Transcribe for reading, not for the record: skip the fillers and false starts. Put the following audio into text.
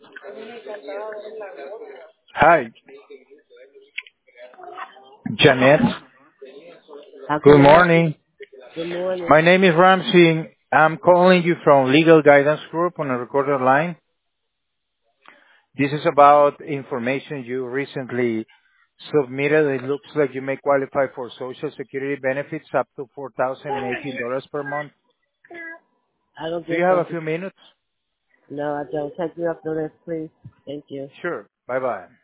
Hi, Janet. How Good can I help you? morning. Good morning. My name is Ramsey. I'm calling you from Legal Guidance Group on a recorded line. This is about information you recently submitted. It looks like you may qualify for Social Security benefits up to $4,018 per month. I don't Do get you have a social. few minutes? No, I don't. Take me off the list, please. Thank you. Sure. Bye-bye.